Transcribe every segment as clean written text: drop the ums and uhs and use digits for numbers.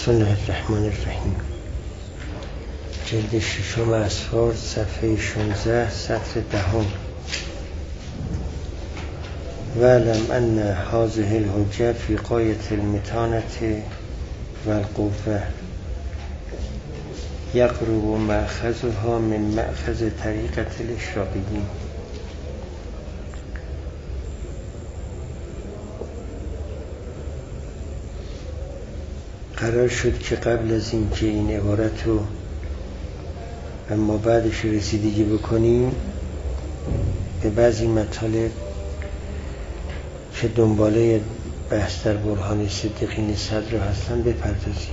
بسم الله الرحمن الرحیم. جلد ششم اسفار، صفحه 16، سطر 10. واعلم ان هذه الحجة في غایة المتانة والقوة یقرب مأخذها من مأخذ طریقة الاشراقیین. قرار شد که قبل از این که این عبارت رو اما بعدش رسیدگی بکنیم به بعضی مطالب که دنباله بحث در برهان صدیقین صدر هستن بپردازیم.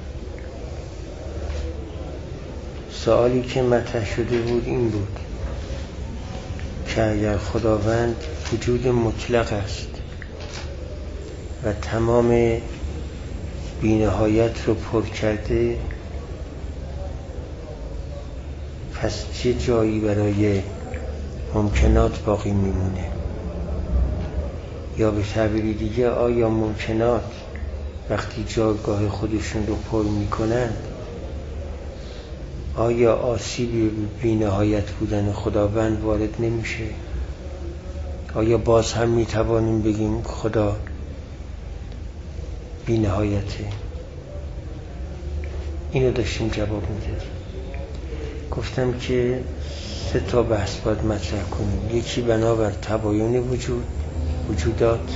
سوالی که مطرح شده بود این بود که اگر خداوند وجود مطلق است و تمام بی‌نهایت رو پر کرده، پس چه جایی برای ممکنات باقی میمونه؟ یا به تعبیری دیگه آیا ممکنات وقتی جایگاه خودشون رو پر میکنن آیا آسیبی به بی‌نهایت بودن خداوند وارد نمیشه؟ آیا باز هم میتوانیم بگیم خدا بی‌نهایته؟ اینو داشتیم جواب میدادیم. گفتم که 3 بحث باید مطرح کنیم. یکی بنابر تباین وجودات،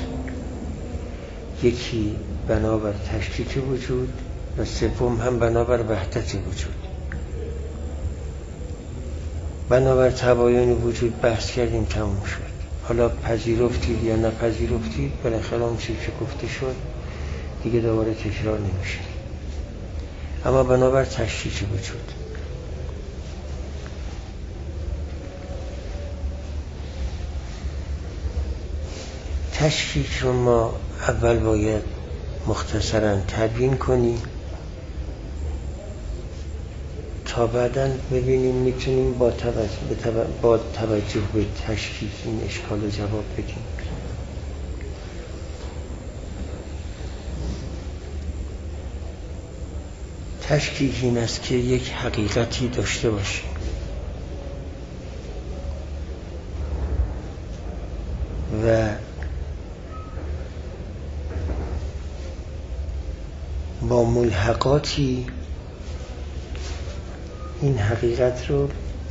یکی بنابر تشکیک وجود و سوم هم بنابر وحدت وجود. بنابر تباین وجود بحث کردیم، تموم شد. حالا پذیرفتید یا نپذیرفتید، بالاخره اون چیزی که گفته شد دیگه دوباره تکرار نمیشه. اما بنابر تشکیک وجود، تشکیک رو ما اول باید مختصراً تبیین کنیم تا بعداً ببینیم میتونیم با توجه به تشکیک این اشکال رو جواب بدیم. تشکیک این است که یک حقیقتی داشته باشیم و با ملحقاتی این حقیقت رو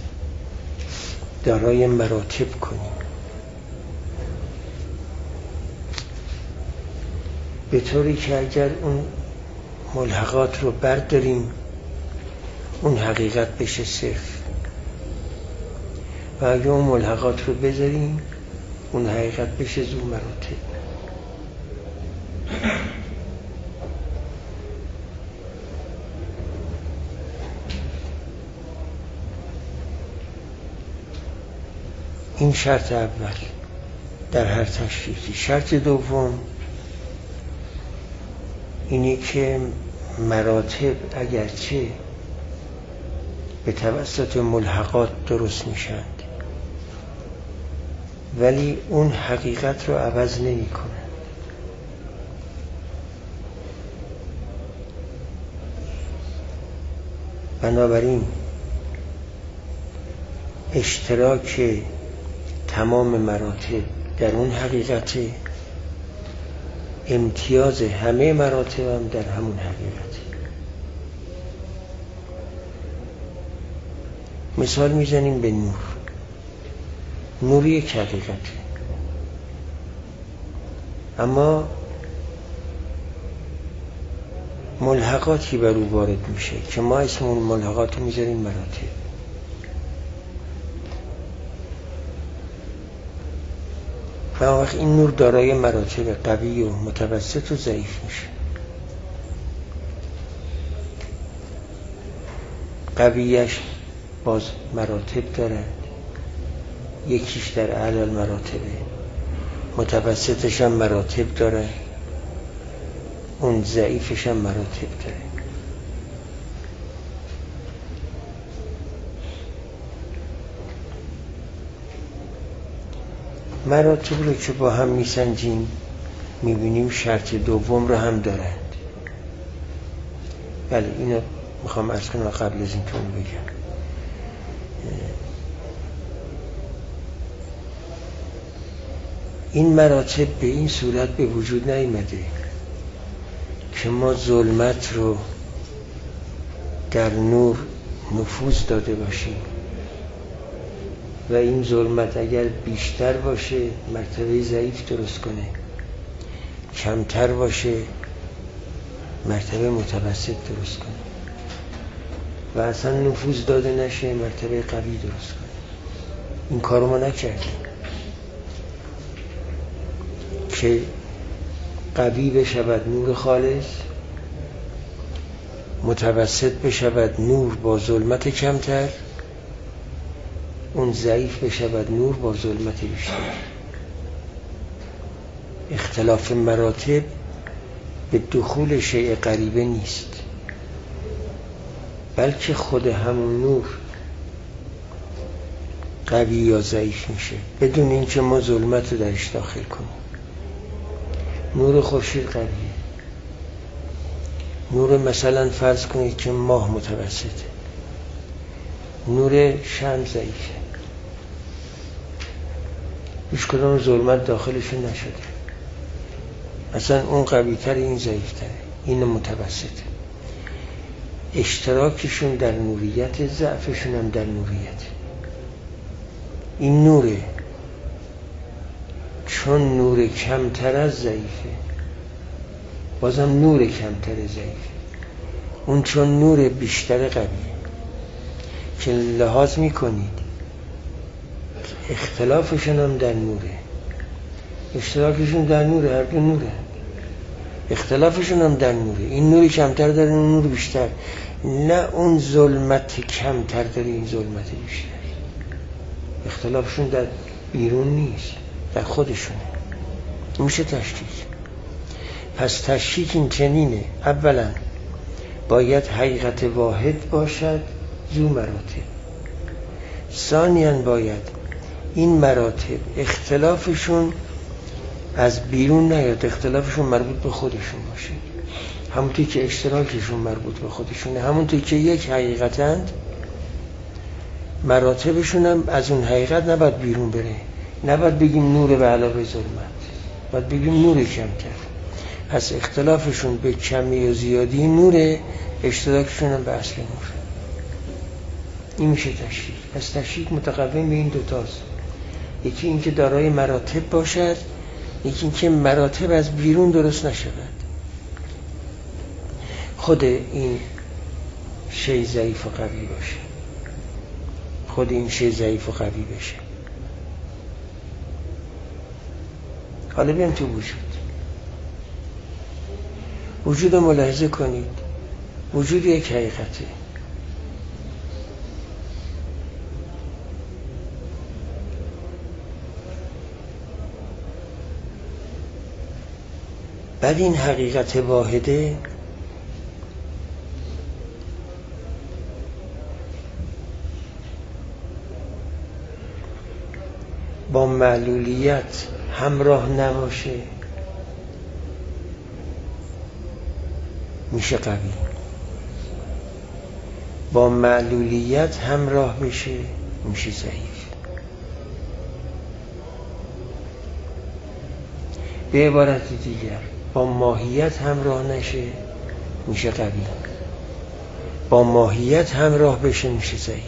دارای مراتب کنیم، به طوری که اگر اون ملحقات رو برداریم اون حقیقت بشه صرف، و اگر اون ملحقات رو بذاریم اون حقیقت بشه ذو مراتب. این شرط اول در هر تشکیکی. شرط دوم اینی که مراتب اگرچه به توسط ملحقات درست میشند ولی اون حقیقت رو عوض نمی کنند. بنابراین اشتراک تمام مراتب در اون حقیقت، امتیاز همه مراتب هم در همون حقیقت. مثال میزنیم به نور. نور یک حقیقته، اما ملحقاتی بر او وارد میشه که ما اسم اون ملحقات رو میذاریم مراتب. و وقت این نور دارای مراتب قوی و متوسط و ضعیف میشه. قویش باز مراتب دارد، یکیش در اعلی المراتبه، متوسطش هم مراتب داره، اون ضعیفش هم مراتب داره. مراتب رو که با هم میسنجیم میبینیم شرط دوم رو هم دارند. بله اینو میخوام عرض کنم قبل از این که اون بگم. این مراتب به این صورت به وجود نیامده که ما ظلمت رو در نور نفوذ داده باشیم و این ظلمت اگر بیشتر باشه مرتبه ضعیف درست کنه، کمتر باشه مرتبه متوسط درست کنه و اصلا نفوذ داده نشه مرتبه قوی درست کنه. این کارو ما نکردیم که قوی بشود نور خالص، متوسط بشود نور با ظلمت کمتر، اون ضعیف بشود نور با ظلمت بیشتر. اختلاف مراتب به دخول شیء غریبه نیست، بلکه خود همون نور قوی یا ضعیف میشه بدون اینکه ما ظلمت رو درش داخل کنیم. نور خورشید قویه، نور مثلا فرض کنید که ماه متوسطه، نور شمس ضعیفه، هیچ کدام ظلمت داخلشون نشده، اصلا اون قوی تر این ضعیف تره، این متوسطه. اشتراکشون در نوریت، ضعفشون هم در نوریت. این نوره چون نور کمتر از ضعیفه، بازم نور کمتر ضعیفه، اون چون نور بیشتر قویه که لحاظ میکنید اختلافشون هم در نوره، اشتراکشون در نوره، هر دو نوره، اختلافشون هم در نوره. این نوری کمتر داره اون نور بیشتر، نه اون ظلمت کمتر داره این ظلمت بیشتر. اختلافشون در بیرون نیست، در خودشونه. میشه تشکیک. پس تشکیک این چنینه: اولا باید حقیقت واحد باشد ذو مراتب، ثانیاً باید این مراتب اختلافشون از بیرون نیاد، اختلافشون مربوط به خودشون باشه، همونطور که اشتراکشون مربوط به خودشونه، همونطور که یک حقیقتند مراتبشون هم از اون حقیقت نباید بیرون بره. نباید بگیم نور به علاوه ظلمت، باید بگیم نور کمتر. پس اختلافشون به کمی و زیادی نوره، اشتراکشون هم به اصل نور. این میشه تشکیک. پس تشکیک متقوم به این دوتاست: یکی این که دارای مراتب باشد، یکی این که مراتب از بیرون درست نشود، خود این شی ضعیف و قوی باشه، خود این شی ضعیف و قوی بشه. حالا بیام تو وجود رو ملاحظه کنید. وجود یک حقیقته، بعد این حقیقت واحده با معلولیت همراه نباشه میشه قوی، با معلولیت همراه بشه میشه ضعیف. به عبارت دیگر با ماهیت همراه نشه میشه قوی، با ماهیت همراه بشه میشه ضعیف.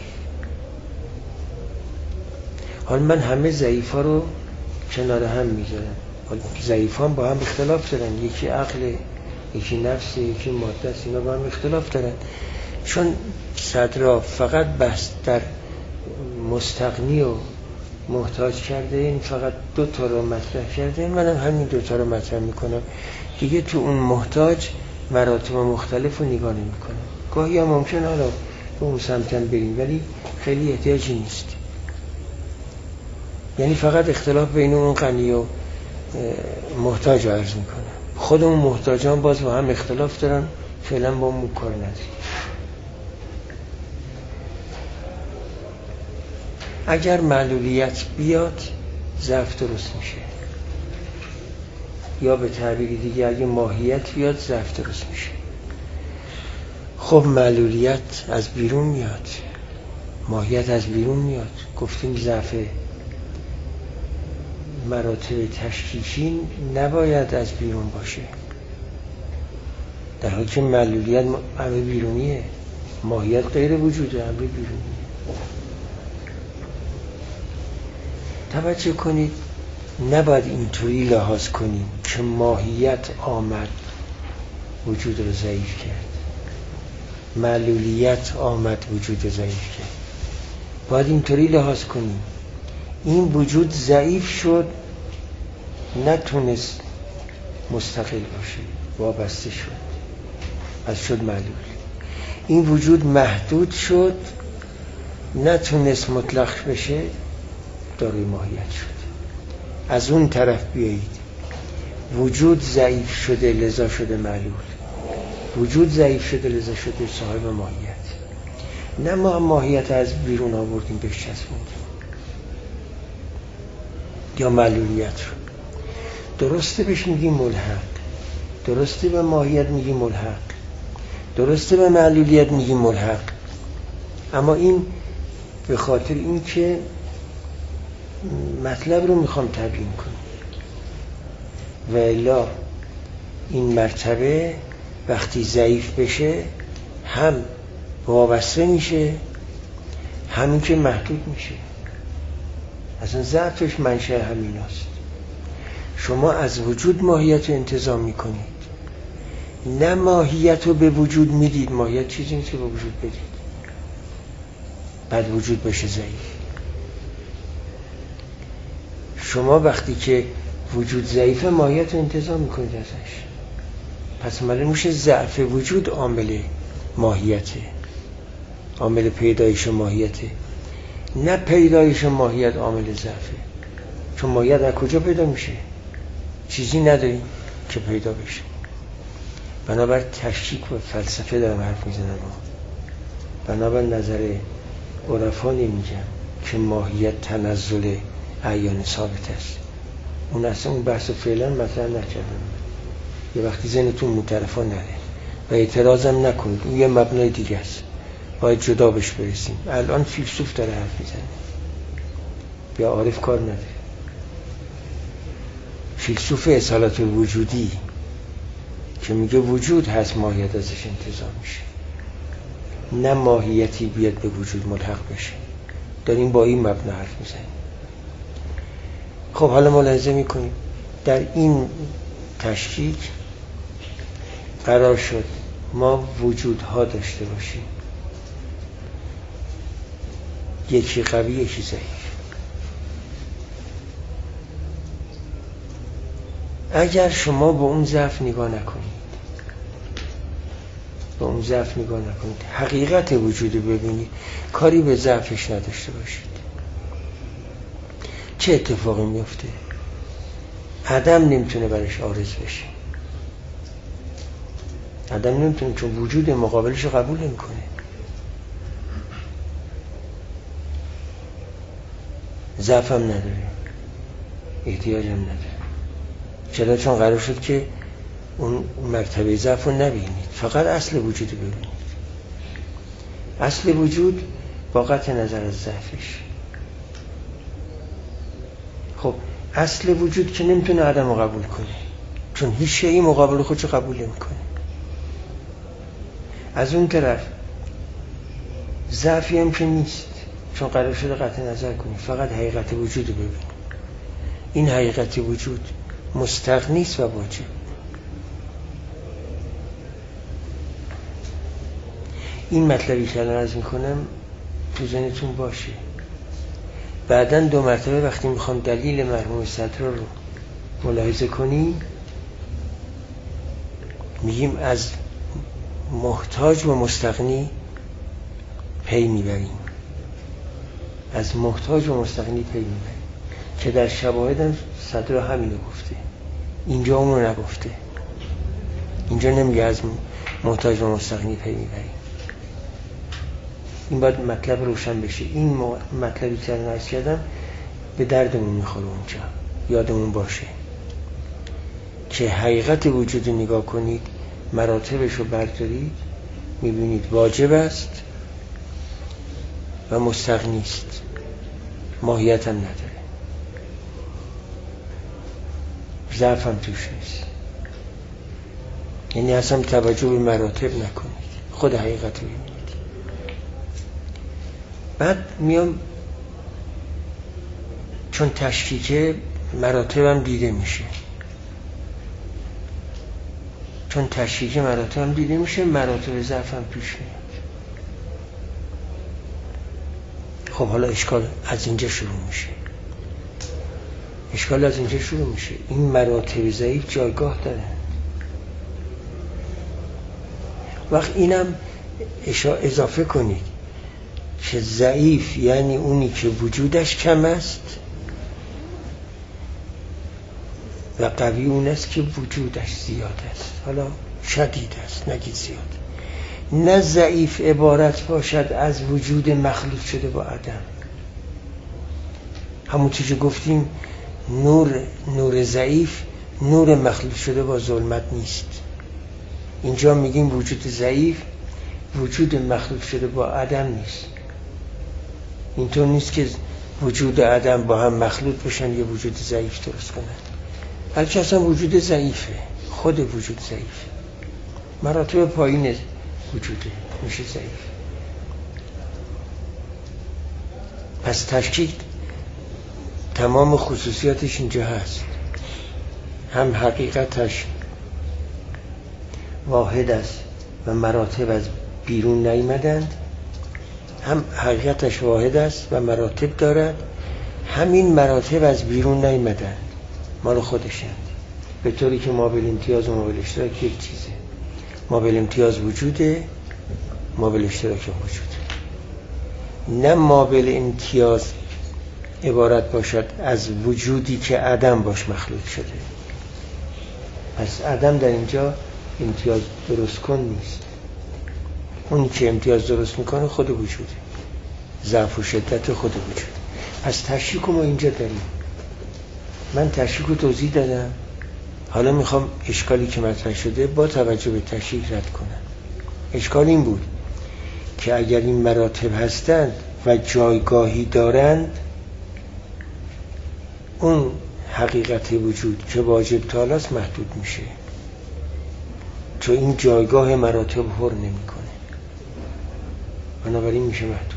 حالا من همه ضعیف ها رو کنار هم میذارم. ضعیف ها با هم اختلاف دارن، یکی عقل، یکی نفس، یکی ماده است، اینا با هم اختلاف دارن. چون صدرا فقط بحث در مستغنی و محتاج کرده، این فقط دو تا رو مطرح کرده، منم همین دو تا رو مطرح میکنم دیگه. تو اون محتاج مراتب مختلف رو نگاه نمیکنم. گاهی هم ممکنه حالا به اون سمتن بریم ولی خیلی احتیاجی نیست. یعنی فقط اختلاف بین اون غنی و محتاج عرض میکنم. خود اون محتاجان باز با هم اختلاف دارن، فعلا با اون کار نداریم. اگر معلولیت بیاد ضعف درست میشه، یا به تعبیر دیگه اگه ماهیت بیاد ضعف درست میشه. خب معلولیت از بیرون میاد، ماهیت از بیرون میاد. گفتیم ضعف مراتب تشکیکی نباید از بیرون باشه، در حالی که معلولیت امر بیرونیه، ماهیت غیر وجوده، امر بیرونیه. توجه کنید، نباید اینطوری لحاظ کنیم که ماهیت آمد وجود رو ضعیف کرد، معلولیت آمد وجود رو ضعیف کرد. باید اینطوری لحاظ کنیم این وجود ضعیف شد، نتونست مستقل باشه، وابسته شد، از شد معلول. این وجود محدود شد، نتونست مطلق بشه، دارای ماهیت شد. از اون طرف بیایید، وجود ضعیف شده لذا شده معلول، وجود ضعیف شده لذا شده صاحب ماهیت. نه ما ماهیت از بیرون آوردیم بهش چسبوندیم یا معلولیت رو. درسته بهش میگیم ملحق، درسته به ماهیت میگیم ملحق، درسته به معلولیت میگیم ملحق، اما این به خاطر این که مطلب رو میخوام تبیین کنم. و الا این مرتبه وقتی ضعیف بشه هم وابسته میشه، همین که محدود میشه. اصلا ضعفش منشأ همین است. شما از وجود ماهیت رو انتزاع میکنید، نه ماهیت رو به وجود میدید. ماهیت چیزی نیست که به وجود بدید بعد وجود بشه ضعیف. شما وقتی که وجود ضعیفه ماهیت رو انتزاع میکنید ازش، پس معلوم میشه ضعف وجود عامل ماهیته، عامل پیدایش ماهیته، نه پیدایش ماهیت عامل ضعفه. چون ماهیت از کجا پیدا میشه؟ چیزی نداریم که پیدا بشه. بنابر تشکیک و فلسفه دارم حرف میزنم، بنابر نظر عرفا نمیگم که ماهیت تنزل اعیان ثابت است. اون اصلا اون بحث فعلا مطرح نکردم. یه وقتی ذهنتون مترفا نره و اعتراضم نکنید، اون یه مبنای دیگه است، باید جدا بهش برسیم. الان فیلسوف داره حرف میزنه، یا عارف کار نداره. فیلسوف اصالت الوجودی که میگه وجود هست، ماهیت ازش انتزاع میشه، نه ماهیتی بیاد به وجود ملحق بشه. داریم با این مبنا حرف میزنیم. خب حالا ملاحظه میکنیم در این تشکیک قرار شد ما وجودها داشته باشیم، یکی قوی یکی ضعیف. اگر شما به اون ضعف نگاه نکنید، به اون ضعف نگاه نکنید، حقیقت وجود رو ببینید، کاری به ضعفش نداشته باشید، چه اتفاقی میفته؟ عدم نمیتونه برش عارض بشه. عدم نمیتونه، چون وجود مقابلش رو قبول نمیکنه. ضعفم نداره، احتیاجم نداره. چرا؟ چون قرار شد که اون مرتبه ضعف رو نبینید، فقط اصل وجود رو ببینید. اصل وجود با قطع نظر از ضعفش. خب اصل وجود که نمیتونه عدم رو قبول کنه، چون هیچ شیئی مقابل خودشو قبول نمیکنه. از اون طرف ضعفی هم که نیست، چون قرار شده قطع نظر کنی، فقط حقیقت وجود رو ببین. این حقیقت وجود مستغنی است و واجب. این مطلبی که الان عرض میکنم تو ذهنتون باشه. بعداً 2 مرتبه وقتی میخوام دلیل مرحوم صدر رو ملاحظه کنیم، میگیم از محتاج و مستغنی پی میبریم، از محتاج و مستغنی پی میبریم، که در شواهد هم صدر همینو گفته، اینجا اونو نگفته. اینجا نمیگه از محتاج و مستغنی پی میبریم. این باید مطلب روشن بشه. این مطلبی که عرض کردم به دردمون میخوره اونجا، یادمون باشه که حقیقت وجود نگاه کنید، مراتبش رو بردارید، میبینید واجب است و مستغنی است، ماهیت هم نداره، ضعف هم توش نیست. یعنی اصلا توجه به مراتب نکنید، خود حقیقت رو ببینید. بعد میام چون تشکیک مراتب هم دیده میشه، چون تشکیک مراتب هم دیده میشه، مراتب ضعف هم پیش میاد. خب حالا اشکال از اینجا شروع میشه، اشکال از اینجا شروع میشه. این مراتب ضعیف جایگاه داره. وقت اینم اضافه کنید که ضعیف یعنی اونی که وجودش کم است و قوی اون است که وجودش زیاد است. حالا شدید است، نگید زیاد. نه ضعیف عبارت باشد از وجود مخلوط شده با عدم. همون چیزی گفتیم نور ضعیف نور مخلوط شده با ظلمت نیست. اینجا میگیم وجود ضعیف وجود مخلوط شده با عدم نیست. اینطور نیست که وجود عدم با هم مخلوط بشن یه وجود ضعیف درست کنن، بلکه اصلا وجود ضعیفه، خود وجود ضعیفه، مراتب پایین وجوده میشه ضعیف. پس تشکیک تمام خصوصیاتش اینجا هست، هم حقیقتش واحد است و مراتب از بیرون نیامدند، هم حقیقتش واحد است و مراتب دارد، همین مراتب از بیرون نیامدند، مال خودشند. به طوری که مابل امتیاز و مابل اشتراک یک چیزه. مابل امتیاز وجوده، مابل اشتراک وجوده. نه مابل امتیاز عبارت باشد از وجودی که عدم باش مخلوط شده. پس عدم در اینجا امتیاز درست کن نیست. اونی که امتیاز درست میکنه خود وجوده، ضعف و شدت خود وجود. پس تشکیک رو ما اینجا داریم. من تشکیک رو توضیح دادم، حالا میخوام اشکالی که مطرح شده با توجه به تشکیک رد کنم. اشکال این بود که اگر این مراتب هستند و جایگاهی دارند، اون حقیقت وجود که واجب تعالی است محدود میشه، چون این جایگاه مراتب پر نمیکنه، بنابراین میشه محدود.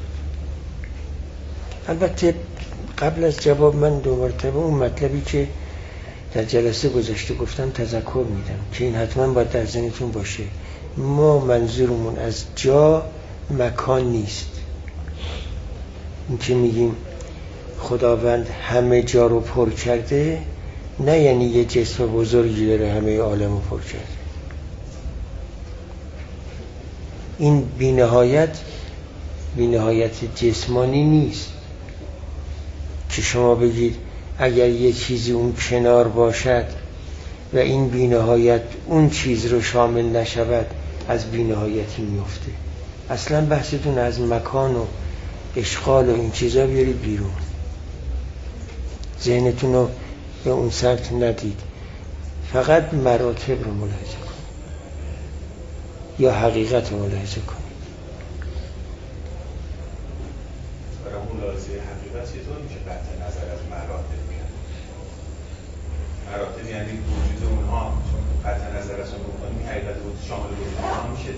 البته قبل از جواب من دوباره به اون مطلبی که در جلسه گذشته گفتم تذکر میدم که این حتما باید در ذهنتون باشه. ما منظورمون از جا مکان نیست. این که میگیم خداوند همه جا رو پر کرده، نه یعنی یه جسم بزرگی داره همه عالم رو پر کرده. این بی‌نهایت جسمانی نیست که شما بگید اگر یه چیزی اون کنار باشد و این بی‌نهایت اون چیز رو شامل نشود از بی‌نهایتی میفته. اصلا بحثتون از مکان و اشغال و این چیزا بیارید بیرون، ذهنتون رو به اون سمت ندید، فقط مراتب رو ملاحظه کنید یا حقیقت رو ملاحظه کنید. برای ملاحظه حقیقت چطور میشه قطع نظر از مراتب کرد؟ مراتب یعنی وجود اونها، چون قطع نظر از اون بکنیم حقیقت وجود شامل وجود اونها میشه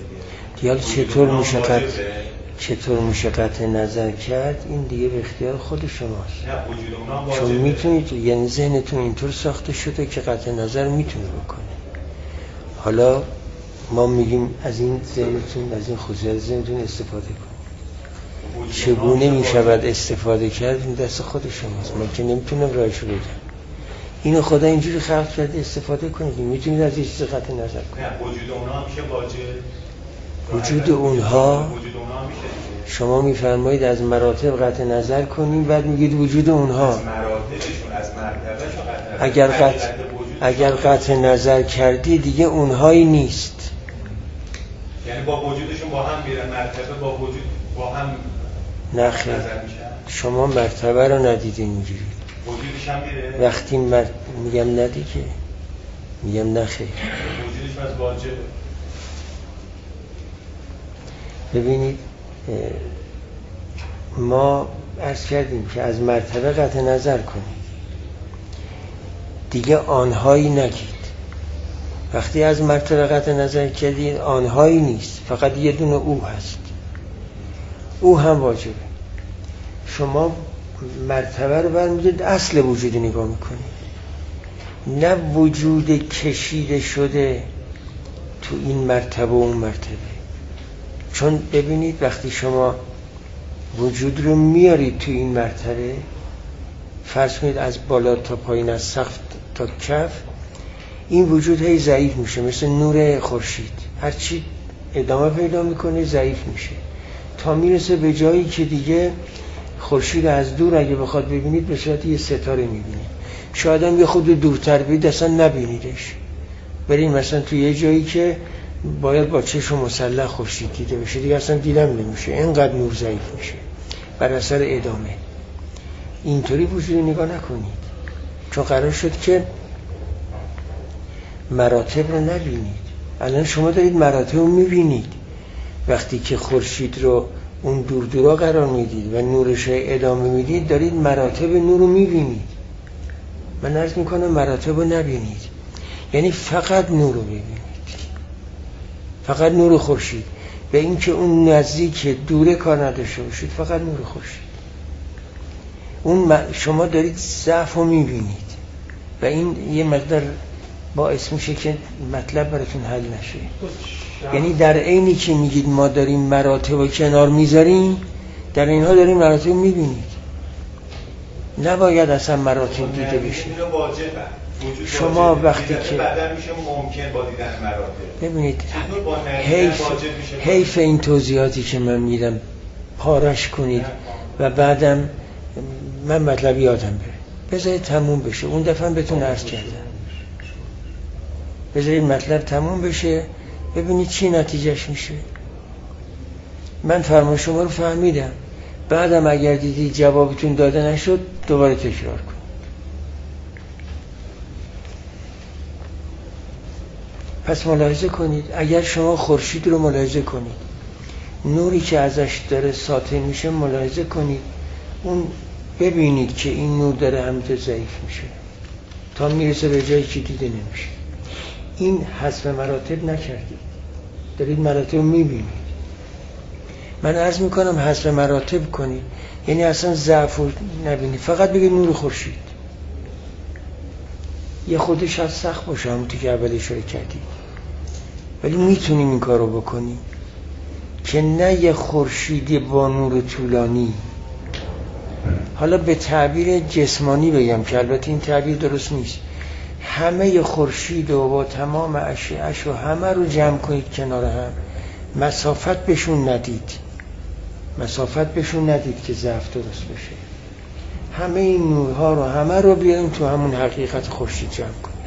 دیگه. چطور میشه قطع نظر کرد؟ این دیگه به اختیار خود شماست. نه وجود اونها واجبه. چون میتونید، یعنی ذهنتون اینطور ساخته شده که قطع نظر میتونه بکنه. حالا ما میگیم از این ذهنتون، از این خصوصیت ذهنتون استفاده کنید. چگونه میشود استفاده کرد این دست خود شماست، من که نمیتونم راهشو بدم. اینو خدا اینجوری خلق کرده استفاده کنید، میتونید از این چیز قطع نظر کنید. نه وجود اونها میشه واجب. وجود اونها شما میفرمایید از مراتب قطع نظر کنیم، بعد میگید وجود اونها از مراتبشون، از مرتبهشون اگر قطع نظر کردی دیگه اونهایی نیست، یعنی با وجودشون با هم میرن، مرتبه با وجود با هم نه خیر. شما مرتبه رو ندیدین اینجوری، وجودش هم میره. وقتی میگم ندی که میگم نه خیر، وجودش از واجب. ببینید ما عرض کردیم که از مرتبه قطع نظر کنید، دیگه آنهایی نگید. وقتی از مرتبه قطع نظر کردید آنهایی نیست، فقط یه دونه او هست، او هم واجبه. شما مرتبه رو برمیدید اصل وجود نگاه میکنید، نه وجود کشیده شده تو این مرتبه و اون مرتبه. چون ببینید وقتی شما وجود رو میارید تو این مرتبه، فرض کنید از بالا تا پایین، از سقف تا کف، این وجود هی ضعیف میشه، مثل نور خورشید، هرچی ادامه پیدا میکنه ضعیف میشه تا میرسه به جایی که دیگه خورشید از دور اگه بخواد ببینید به صورت یه ستاره میبینید. شاید هم یه خود دورتر بید اصلا نبینیدش، بریم مثلا تو یه جایی که باید با چشم مسلح خورشید دیده بشه، دیگه اصلا دیدم نمیشه، اینقدر نور ضعیف میشه بر اثر ادامه. اینطوری وجود نگاه نکنید، چون قرار شد که مراتب رو نبینید. الان شما دارید مراتب رو میبینید، وقتی که خورشید رو اون دورا قرار میدید و نورش رو ادامه میدید دارید مراتب نور رو میبینید. من عرض میکنم مراتب رو نبینید، یعنی فقط نور رو ببینید، فقط نور خورشید، به این که اون نزدیک دوره کار نداشته باشید، فقط نور خورشید. اون شما دارید ضعف رو میبینید و این یه مقدار باعث میشه که مطلب براتون حل نشه. یعنی در عینی که میگید ما داریم مراتب رو کنار میذاریم، در اینها داریم مراتب میبینید. نباید اصلا مراتب دیده بشه. شما وقتی که بعدا میشه ممکن با دیدن مراتب، ببینید حیف این توضیحاتی که من میدم پارش کنید و بعدم من مطلب یادم بره. بذارید تموم بشه، اون دفعه بهتون عرض کردم، بذارید مطلب تموم بشه ببینید چی نتیجهش میشه. من فرمان شما رو فهمیدم، بعدم اگر دیدید جوابتون داده نشد دوباره تکرار کن. پس ملاحظه کنید، اگر شما خورشید رو ملاحظه کنید، نوری که ازش داره ساطع میشه ملاحظه کنید، اون ببینید که این نور داره همینطور ضعیف میشه تا میرسه به جایی که دیده نمیشه. این حذف مراتب نکردید، دارید مراتب میبینید. من عرض میکنم حذف مراتب کنید، یعنی اصلا ضعف رو نبینید، فقط بگید نور خورشید. یه خودش از سخت باشه همونطور که اول اشاره کردید، ولی میتونیم این کار رو بکنیم که نه یه خورشیدی با نور طولانی، حالا به تعبیر جسمانی بگم که البته این تعبیر درست نیست، همه خورشید و با تمام اشعه‌اش و همه رو جمع کنید کنار هم، مسافت بهشون ندید، مسافت بهشون ندید که ضعف درست بشه. همه این نورها رو همه رو بیاریم تو همون حقیقت خورشید جمع کنید.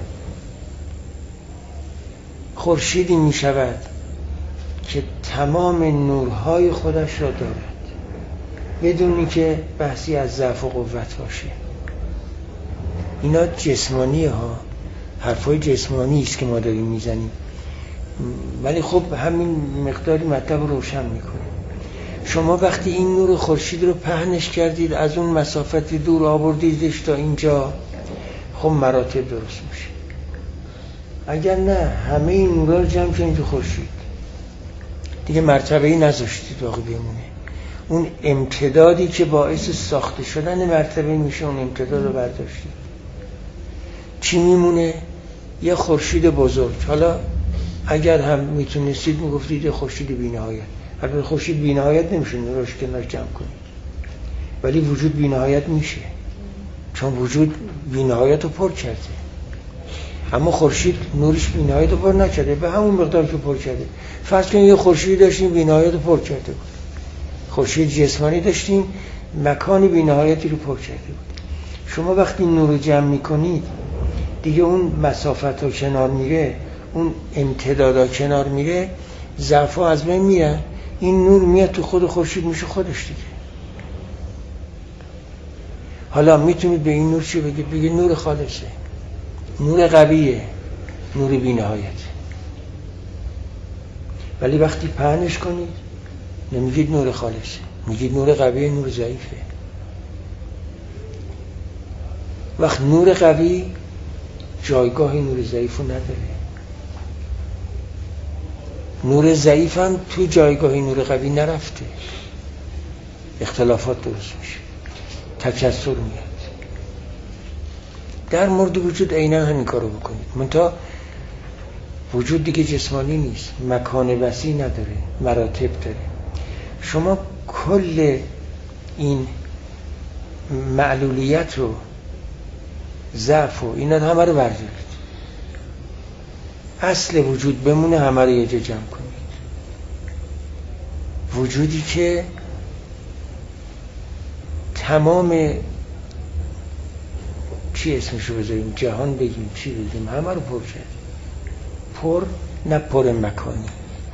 خورشیدی می شود که تمام نورهای خودش را دارد بدونی که بحثی از ضعف و قوت باشه. اینا جسمانیه ها، حرفای جسمانی است که ما داریم میزنیم، ولی خب همین مقداری مطلب رو روشن میکنه. شما وقتی این نور خورشید رو پهنش کردید، از اون مسافتی دور آوردیدش تا اینجا، خب مراتب درست میشه. اگر نه همه این نورا رو جمع کنید تو خورشید، دیگه مرتبه‌ای نذاشتید باقی بمونه. اون امتدادی که باعث ساخته شدن مرتبه میشه، اون امتداد رو برداشتید، چی میمونه؟ یه خورشید بزرگ. حالا اگر هم میتونستید میگفتید یه خورشید بی‌نهایت. البته خورشید بی‌نهایت نمیشه نورش کنار جمع کنید، ولی وجود بی‌نهایت میشه، چون وجود بی‌نهایت رو پر کرده. اما خورشید نورش بی‌نهایت رو پر نکرده، به همون مقدار که پر کرده. فرض کنید یه خورشید داشتیم بی‌نهایت رو پر کرده بود، خورشید جسمانی داشتیم مکانی بی‌نهایتی رو پر کرده بود. شما وقتی نور رو جمع میکنید دیگه اون مسافت ها کنار میره، اون امتدادا کنار میره، ضعف ها از بین میرن، این نور میاد تو خود خورشید میشه خودش دیگه. حالا میتونید به این نور چی بگید؟ بگید نور خالصه، نور قویه، نور بی‌نهایت. ولی وقتی پهنش کنید نمیگید نور خالصه، میگید نور قوی، نور ضعیفه. وقت نور قوی جایگاهی نور ضعیفو نداره، نور ضعیف هم تو جایگاهی نور قوی نرفته، اختلافات درست میشه، تکثر میاد. در مورد وجود عیناً همین کارو بکنید. منتها وجود دیگه جسمانی نیست، مکان وسیع نداره، مراتب داره. شما کل این معلولیت و ضعف و اینا همه رو بردارید، اصل وجود بمونه، همه رو یه جا جمع کنید. وجودی که تمام چی اسمشو بذاریم، جهان بگیم، چی بگیم، همه رو پر کرد. پر نه پر مکانی،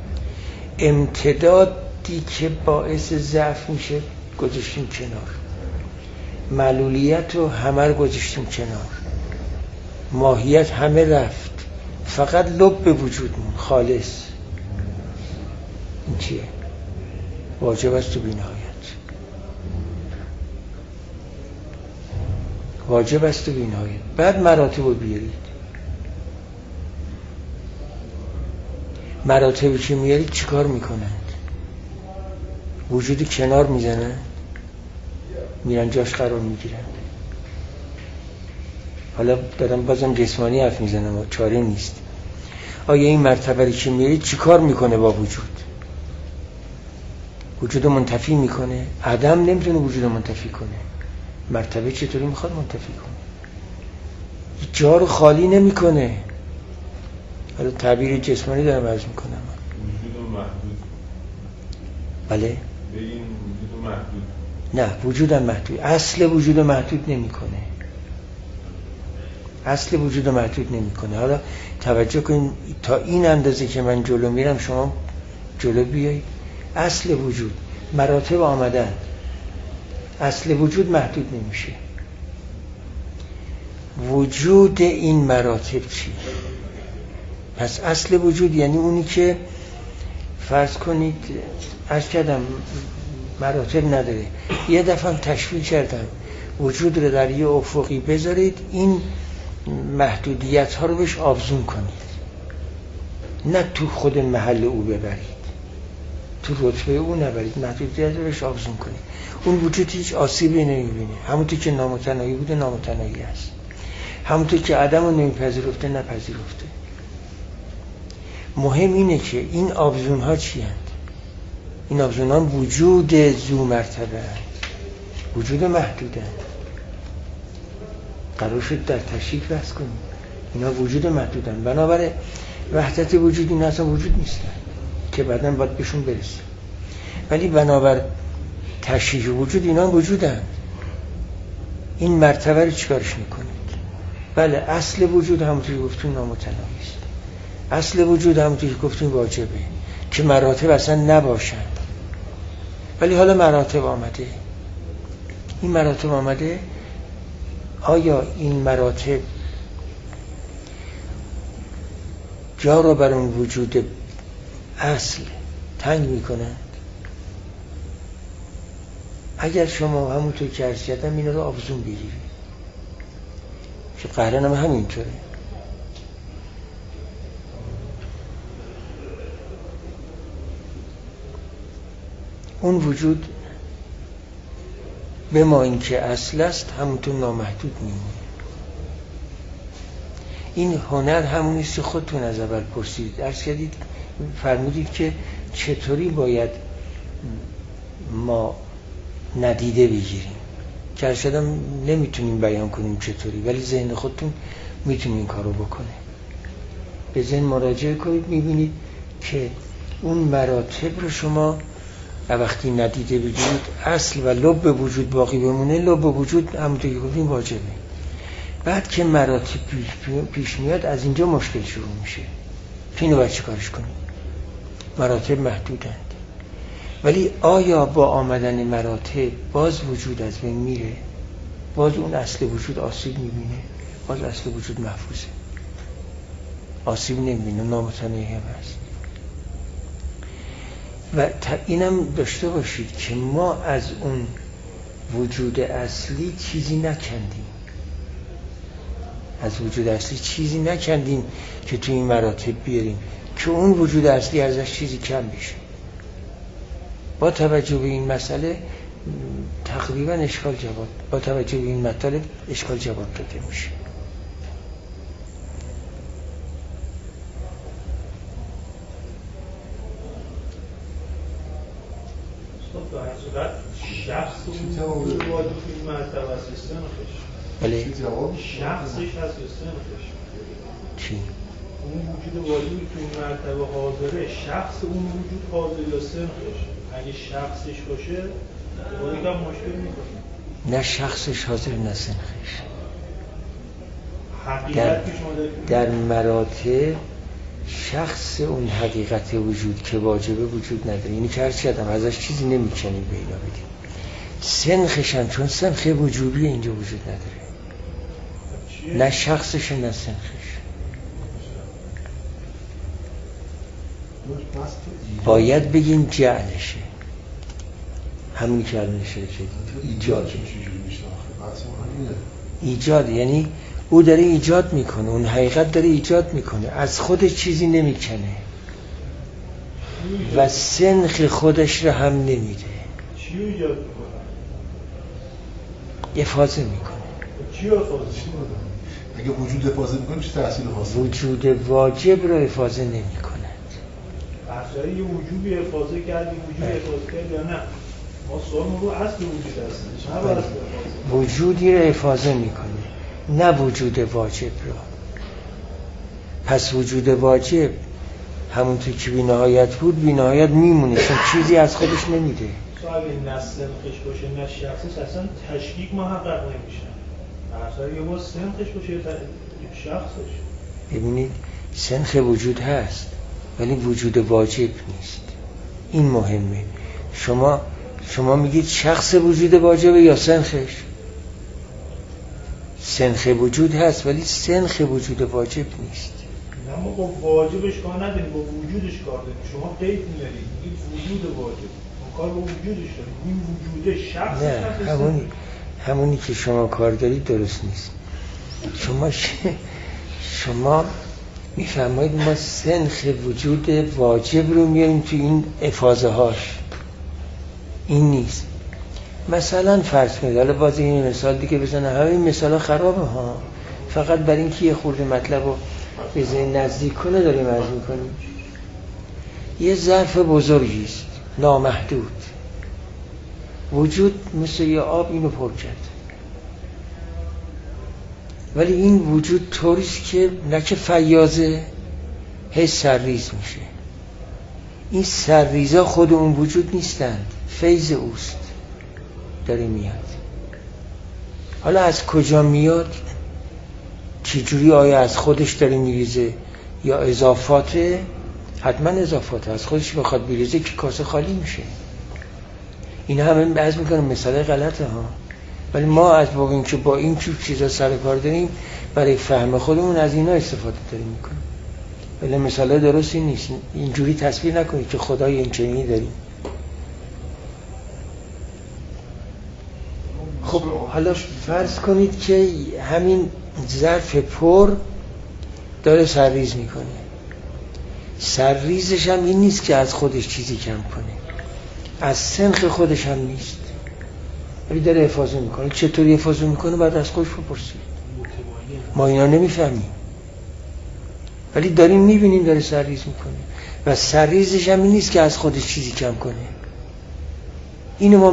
امتدادی که باعث ضعف میشه گذاشتیم کنار، معلولیت رو همه رو گذاشتیم کنار، ماهیت همه رفت، فقط لب وجود مون خالص. این چیه؟ واجب است تو بینهایت، واجب است تو بینهایت. بعد مراتب رو بیارید، مراتبی که میارید چیکار میکنند؟ وجودی کنار میزنن، میرن جاش قرار میگیرن. حالا دارم بازم جسمانی حرف میزنم، چاره نیست. آیا این مرتبه که میارید چیکار میکنه با وجود؟ وجود منتفی میکنه؟ عدم نمیتونه وجود منتفی کنه، مرتبه چطوری میخواد منتفی کنه؟ جا رو خالی نمیکنه. حالا تعبیر جسمانی دارم عرض میکنم. وجود محدود. بله؟ بگین وجود محدود. نه، وجودم محدود، اصل وجود محدود نمیکنه، اصل وجود محدود نمیکنه. حالا توجه کنین، تا این اندازه که من جلو میرم شما جلو بیایید. اصل وجود، مراتب آمدن، اصل وجود محدود نمیشه. وجود این مراتب چی؟ پس اصل وجود یعنی اونی که فرض کنید عرض کردم مراتب نداره. یه دفعه هم تشبیه کردم وجود رو در یه افقی بذارید، این محدودیت ها رو بهش آویزون کنید، نه تو خود محل او ببرید، تو رتبه او نبرید، محدودیت رو بهش آویزون کنید. اون وجود هیچ آسیبی نمیبینه، همونطور که نامتناهی بوده نامتناهی است، همونطور که عدم رو نمیپذیرفته نپذیرفته. مهم اینه که این آویزون ها چی هست؟ این آویزون ها وجود ذو مرتبه هست، وجود محدوده. قرار شد در تشریح بحث کنیم، اینا وجود محدودن، بنابراین وحدت وجود این اصلا وجود نیستن که بعداً باید بهشون برسیم. ولی بنابر تشریح وجود اینا وجودن. این مرتبه رو چیکارش میکنید؟ بله، اصل وجود همونطوری گفتیم نامتناهی است، اصل وجود همونطوری گفتیم واجبه که مراتب اصلا نباشن. ولی حالا مراتب آمده، این مراتب آمده، آیا این مراتب جا رو بر اون وجود اصل تنگ میکنند؟ اگر شما همونطور که عرض کردم اینا رو آویزون بگیرید، که قهرن هم همینطوره، اون وجود به ما این که اصل است همونطور نامحدود میمونه. این هنر همونیست که خودتون از اول پرسید، عرض کردید فرمودید که چطوری باید ما ندیده بگیریم، که عرض کردم نمیتونیم بیان کنیم چطوری، ولی ذهن خودتون میتونید این کارو بکنه. به ذهن مراجعه کنید، میبینید که اون مراتب رو شما وقتی ندیده بگیرید، اصل و لب وجود باقی بمونه. لب وجود همونطور که گفتیم واجبه. بعد که مراتب پیش میاد، از اینجا مشکل شروع میشه که اینو باید چی کارش کنیم؟ مراتب محدودند، ولی آیا با آمدن مراتب باز وجود از بین میره؟ باز اون اصل وجود آسیب میبینه؟ باز اصل وجود محفوظه، آسیب نمیبینه، نامتناهی هم هست. و اینم داشته باشید که ما از اون وجود اصلی چیزی نکندیم، از وجود اصلی چیزی نکندیم که تو این مراتب بیاریم که اون وجود اصلی ازش چیزی کم بشه. با توجه به این مسئله تقریبا اشکال جواب، با توجه به این مطالب اشکال جواب داده میشه. شخص اون وجود این مرتبه است یا سنخش؟ بله شخصش هست یا سنخش؟ چی؟ اون وجود واجبی که این مرتبه حاضره، شخص اون وجود حاضر یا سنخش؟ اگه شخصش باشه باید هم مشکل میکنه. نه شخصش حاضر نه سنخش. حقیقت که شما دارید در مراتب شخص اون حقیقت وجود که واجبه وجود نداره، یعنی که هر چی آدم ازش چیزی نمیکنیم به اینا بدیم. سنخشن چون سنخ وجوبی اینجا وجود نداره، نه شخصش نه سنخش. باید بگیم جعلشه، همونی که الان اشاره کردیم ایجاد، یعنی او داره ایجاد میکنه، اون حقیقت داره ایجاد میکنه، از خودش چیزی نمیکنه و سنخ خودش رو هم نمیده. چی ایجاد میکنه؟ افاضه میکنه. چی افاضه میکنه؟ اگه وجود افاضه میکنه چه تحصیل حاصل؟ وجود واجب رو افاضه نمیکنه. اصلا یه وجودی افاضه کردی، وجودی افاضه کرد یا نه؟ ما سوالمون رو اصل وجود هستش، نه اصل افاضه. وجودی رو افاضه میکنه نه وجود واجب رو. پس وجود واجب همونطور که بی نهایت بود بی نهایت میمونه، چون چیزی از خودش نمیده. اگه نه سنخش باشه نه شخصش اصلا تشکیک محقق نمیشه. اصلا یه با سنخش باشه شخصش. ببینید سنخ وجود هست ولی وجود واجب نیست. این مهمه. شما میگید شخص وجود واجبه یا سنخش؟ سنخ وجود هست ولی سنخ وجود واجب نیست. نه ما با واجبش کار نداریم، با وجودش کار داریم. شما قید می‌دارید این وجود واجب، ما کار با وجودش داریم. این وجود شخص نه همونی که شما کار دارید درست نیست. شما میفرمایید ما سنخ وجود واجب رو میاریم تو این افاضه هاش. این نیست. مثلا فرض کنید، حالا باز این مثال دیگه بزنه، همه این مثالا خرابه ها، فقط برای اینکه یه خورده مطلب رو به ذهن نزدیک کنه داریم عرض میکنیم. یه ظرف بزرگی است نامحدود، وجود مثل یه آب اینو پر کرد، ولی این وجود طوریست که نه که فیاضه، هی سرریز میشه. این سرریزا خود اون وجود نیستند، فیض اوست داره میاد. حالا از کجا میاد؟ چجوری؟ آیا از خودش داره میریزه یا اضافاته؟ حتما اضافاته. از خودش بخواد بریزه که کاسه خالی میشه. این همه عرض میکنم مثال غلطه ها، ولی ما از واقع این که با این چیزا سر کار داریم برای فهم خودمون از اینا استفاده داریم میکنیم، ولی مثال درستی نیست. اینجوری تصویر نکنید که خدای این چنینی داریم. خب حالا فرض کنید که همین ظرف پر داره سرریز میکنه. سرریزش هم این نیست که از خودش چیزی کم کنه، از سنخ خودش هم نیست، ولی داره افاضه میکنه. چطوری افاضه میکنه؟ بعد از خودش بپرسید. ما اینا نمیفهمیم، ولی داریم میبینیم داره سرریز میکنه و سرریزش هم این نیست که از خودش چیزی کم کنه. اینو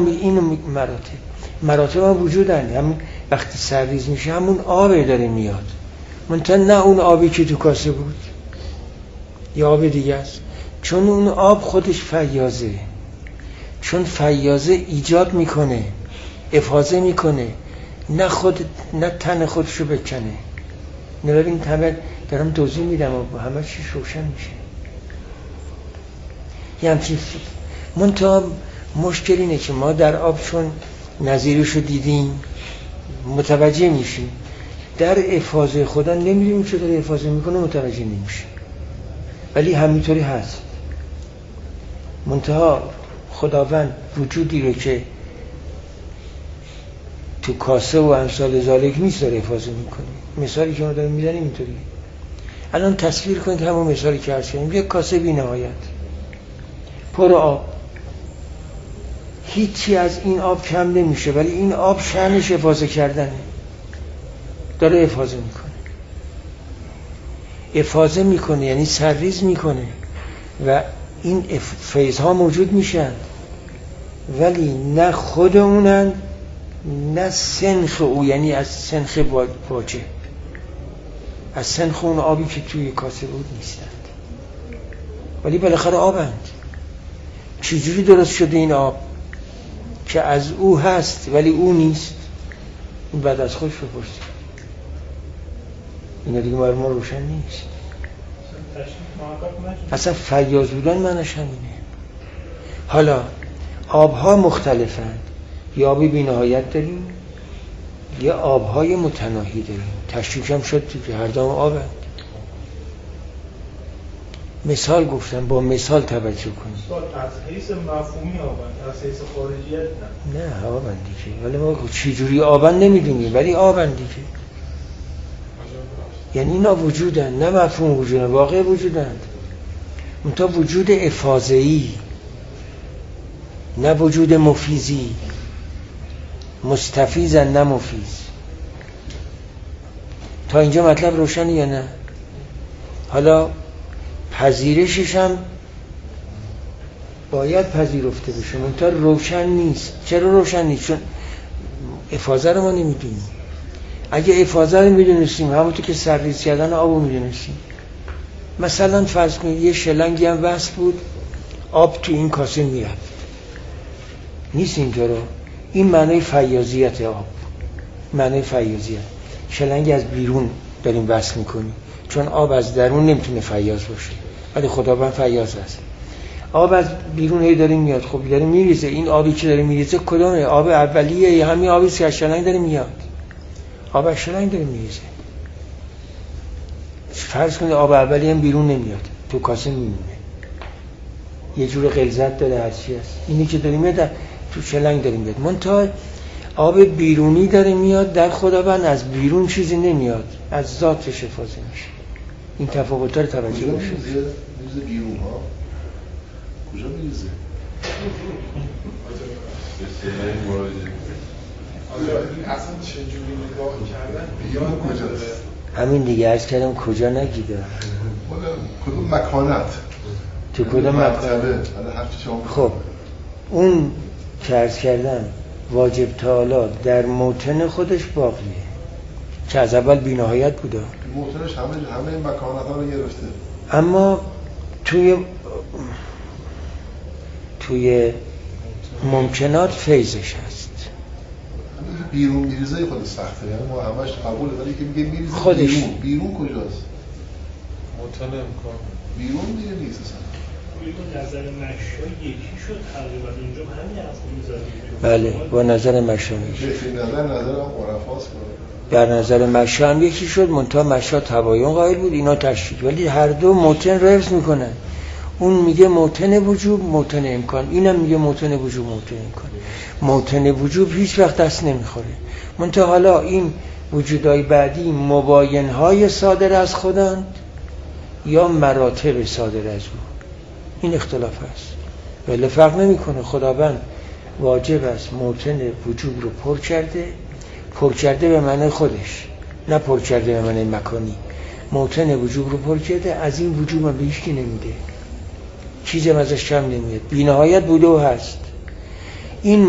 مراتب هم وجود داره. همون وقتی سرریز میشه همون آبه داره میاد، منتها نه اون آبی که تو کاسه بود یا آب دیگه است، چون اون آب خودش فیاضه، چون فیاضه ایجاد میکنه، افاضه میکنه، نه تن خودشو بکنه. نبین تمام دارم توضیح میدم و همه چیز روشن میشه. یه همچین منتها مشکل اینه که ما در آب چون نظیرشو دیدیم متوجه میشیم، در افاضه خدا نمیدونیم چه داره افاضه میکنه، متوجه نمیشه، ولی همینطوری هست. منتها خداوند وجودی رو که تو کاسه و امثال ذالک نیست داره حفاظت میکنه. مثالی که ما داریم میزنیم اینطوری. الان تصویر کنید همون مثالی که عرض کردیم، یک کاسه بی نهایت پر آب، هیچی از این آب کم نمیشه، ولی این آب شأنش حفاظت کردنه، داره حفاظت میکنه. حفاظت میکنه یعنی سرریز میکنه و این فیضها موجود میشن، ولی نه خود اونن نه سنخ او، یعنی از سنخ واجه، از سنخ اون آبی که توی کاسه بود نیستند، ولی بالاخره آبند. چجوری درست شده این آب که از او هست ولی او نیست؟ این بعد از خودش بپرسید. این دیگه ما روشن نیست. اصلا فیاض بودن معنیش همینه. حالا آبها مختلفند، یا آبی بی نهایت داریم یا آبهای متناهی داریم. تشریف هم شد که هر دام آبند. مثال گفتم، با مثال توجه کنیم. از حیث مفهومی آبند، از حیث خارجیت نه آبند دیگه، ولی ما چی جوری آبند نمیدونیم، ولی آبند دیگه. یعنی اینا وجودن، نه مفهوم وجودن، واقع وجودن. منتها وجود افاضه‌ای، نه وجود مفیزی. مستفیزن نه مفیز. تا اینجا مطلب روشنه یا نه؟ حالا پذیرشش هم باید پذیرفته بشه، منتها روشن نیست. چرا روشن نیست؟ چون افاضه رو ما نمیدونیم. اگه افاضه رو میدونستیم، همونطور که سرریز کردن آب رو میدونستیم، مثلا فرض کنید یه شلنگی هم وصل بود، آب تو این کاسه میرفت، نیست اینطوره. این معنی فیاضیت آب، معنی فیاضیت. شلنگ از بیرون داریم وصل میکنیم، چون آب از درون نمیتونه فیاض باشه، ولی خداوند فیاض است. آب از بیرون هی داره میاد، خب داره میریزه. این آبی که داره میریزه کدومه؟ آب اولیه یا همین آبی که از شلنگ داره میاد؟ آب از شلنگ داره میریزه. فرض کنید آب اولی هم بیرون نمیاد، تو کاسه میمونه، یه جور غلظت داره، هرچی هست. اینی که داره میاد تو شلنگ داره میاد. منتها آب بیرونی داره میاد، در خداوند از بیرون چیزی نمیاد، از ذاتش حفاظت میشه. این تفاوت‌ها رو توجه بشه. میریزه بیرون ها، کجا میریزه؟ اصلا چجوری نگاه کردن بیان کجاست؟ همین دیگه عرض کردم کجا نگیده. کدوم مکانت؟ تو کدوم مکانت؟ خب اون که عرض کردم واجب تعالی در موطن خودش باقیه که از اول بی نهایت بوده. موطنش همه مکانت ها رو گرفته، اما توی ممکنات فیضش هست. بیرون میریزه خود سخته، یعنی ما همش قبوله، ولی که میگه میریزه خودش بیرون کجاست؟ موطن امکان بیرون دیگه نیست اصلا. نظر مشا یکی شد تقریبا اونجا همین حرف می‌زدیم. بله با نظر مشا میشه. نظر عرفاست کنه. در نظر مشا هم یکی شد، منتها مشا تباین قائل بود، اینا تشدید، ولی هر دو موطن رو حفظ میکنن. اون میگه موطن وجوب، موطن امکان، اینم میگه موطن وجوب، موطن امکان. موطن وجوب هیچ وقت دست نمیخوره. منتها حالا این وجودای بعدی مباینهای صادر از خودند یا مراتب صادر از او، این اختلاف هست. ولی فرق نمیکنه. خداوند واجب است موطن وجوب رو پر کرده به معنی خودش، نه پر کرده به معنی مکانی. موطن وجوب رو پر کرده، از این وجوب هم به هیچ کی نمیده، چیزی هم ازش کم نمیاد، بی نهایت بوده و هست. این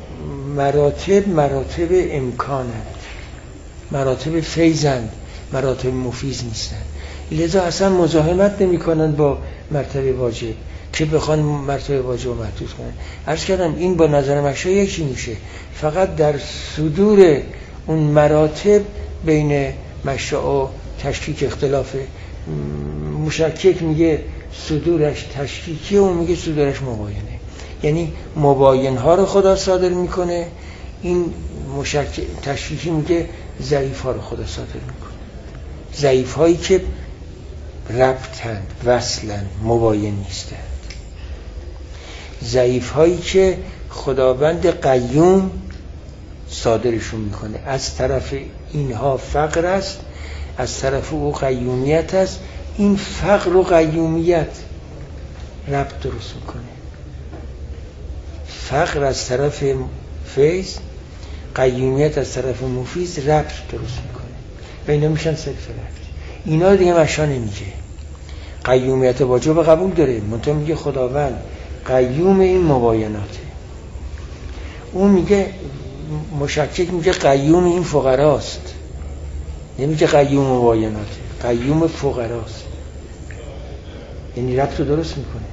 مراتب امکانند، مراتب فیضند، مراتب مفیز نیستند. لذا اصلا مزاحمت نمی کنند با مرتبه واجب که بخوان مرتبه واجب رو محدود کنند. عرض کردم این با نظر مشا یکی میشه، فقط در صدور اون مراتب بین مشا و تشکیک اختلافه. مشکک میگه صدورش تشکیکی، اون میگه صدورش مباینه، یعنی مباین ها رو خدا صادر میکنه، این تشکیکی میگه ضعیف ها رو خدا صادر میکنه. ضعیف هایی که ربطند، وصلند، مباین نیستند. ضعیف هایی که خداوند قیوم صادرشون میکنه. از طرف اینها فقر است، از طرف او قیومیت است. این فقر و قیومیت ربط درست میکنه. فقر از طرف فیض، قیومیت از طرف مفیض ربط درست میکنه و اینا میشن صرف ربط. اینا دیگه مشا نمیگه. قیومیت واجب قبول داره، منتها میگه خداوند قیوم این مبایناته. اون میگه مشکک میگه قیوم این فقراست، نمیگه قیوم مبایناته، قیوم فقراست. یعنی ربط رو درست میکنه،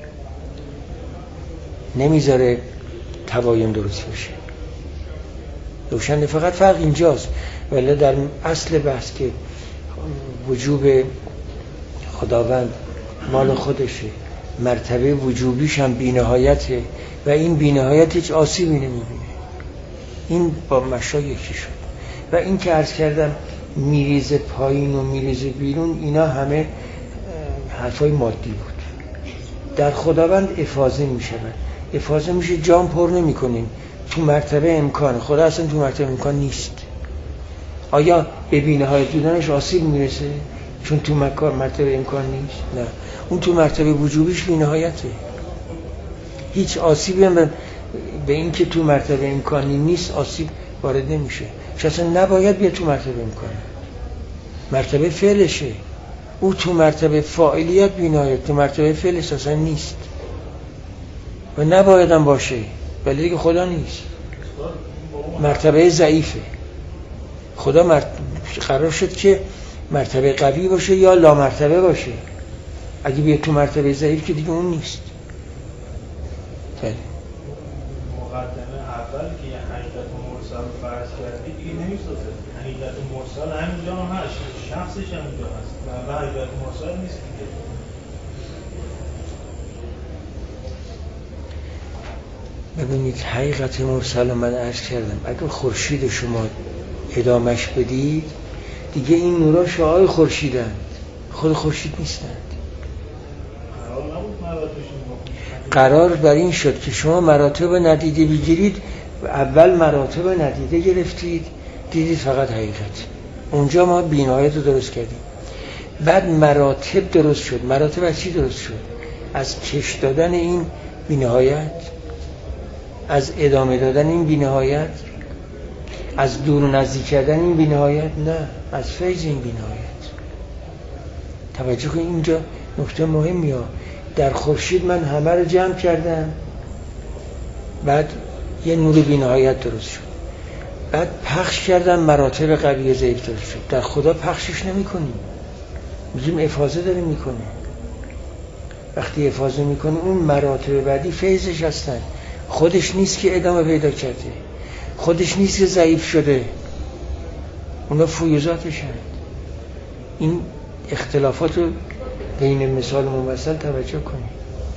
نمیذاره تباین درست بشه. روشن. فقط فرق اینجاست. ولی در اصل بحث که وجوب خداوند مال خودشه، مرتبه وجوبیش هم بی‌نهایته و این بی‌نهایت هیچ آسیبی نمیبینه. این با مشا یکی شد. و این که عرض کردم میریزه پایین و میریزه بیرون، اینا همه حرفای مادی بود. در خداوند افاضه میشه. افاضه میشه جام پر نمی کنیم تو مرتبه امکان. خدا اصلا تو مرتبه امکان نیست. آیا به بی‌نهایت بودنش آسیب میرسه چون تو مرتبه امکان نیست؟ نه، اون تو مرتبه وجوبیش بی‌نهایته. هیچ آسیبی هم به این که تو مرتبه امکانی نیست آسیب وارد نمیشه. چون اصلا نباید بیاد تو مرتبه امکانی، مرتبه فعلشه. او تو مرتبه فاعلیت بی‌نهایت، تو مرتبه فعل اصلا نیست و نباید هم باشه، ولی دیگه خدا نیست. مرتبه ضعیفه. خدا قرار شد که مرتبه قوی باشه یا لا مرتبه باشه. اگه بیاد تو مرتبه ضعیف که دیگه اون نیست. مقدمه اول که یه حقیقت مرسل فرض کردی دیگه نمیسازه. حقیقت مرسل همینجا هم هست، شخصش همینجا هست و حقیقت مرسل نیست دیگه. ببینید حقیقت مرسل من عرض کردم اگر خورشید شما ادامش بدید دیگه این نورا شعاع خورشیدند، خود خورشید نیستند. قرار بر این شد که شما مراتب ندیده بگیرید. اول مراتب ندیده گرفتید، دیدید فقط حقیقت. اونجا ما بی‌نهایت رو درست کردیم. بعد مراتب درست شد. مراتب از چی درست شد؟ از کش دادن این بی‌نهایت، از ادامه دادن این بی‌نهایت، از دور و نزدیک کردن این بی‌نهایت. نه، از فیض این بی‌نهایت. توجه کنید اینجا نکته مهمی ها. در خورشید من همه رو جمع کردم، بعد یه نور بی‌نهایت درست شد. بعد پخش کردم، مراتب قوی ضعیف درست شد. در خدا پخشش نمی کنیم، میگیم افاضه داره میکنه. وقتی افاضه میکنه اون مراتب بعدی فیضش هستن. خودش نیست که ادامه پیدا کرده، خودش نیست که ضعیف شده، اونا فیوزاتشن. این اختلافات رو بین مثال و ممثل توجه کنید.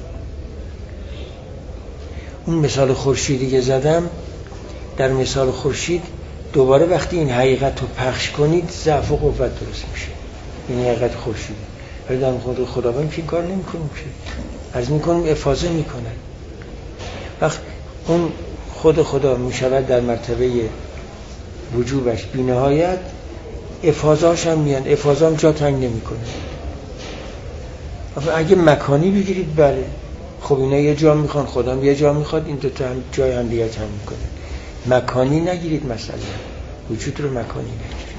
اون مثال خورشیدی که زدم، در مثال خورشید دوباره وقتی این حقیقت رو پخش کنید ضعف و قوت درست میشه. این حقیقت خورشید. ولی در خود خداوند که این کار نمی کنیم که عرض میکنیم افاضه میکنن. وقت اون خود خدا میشود در مرتبه وجوبش بی‌نهایت، افاضه‌اش هم میان، افاضه هم جا تنگ نمیکنه. اگه مکانی بگیرید بله، خب اینا یه جا میخوان، خدا هم یه جا میخواد، این دو تا هم جای هم دیگه تنگ میکنه. مکانی نگیرید، مثلا وجود رو مکانی نگیرید.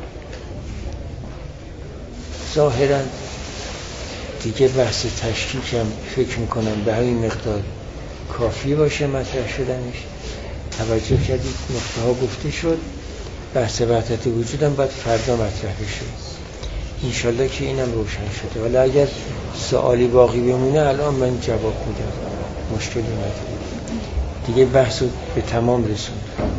ظاهرا دیگه بحث تشکیک هم فکر میکنم به همین مقدار کافی باشه مطرح شدنش. توجه کردید نقطه ها گفته شد. بحث وحدت وجود هم باید فردا مطرح بشه انشالله که اینم روشن شده. ولی اگر سوالی باقی بمونه الان من جواب میدم، مشکلی نداره. دیگه بحث رو به تمام رسوند.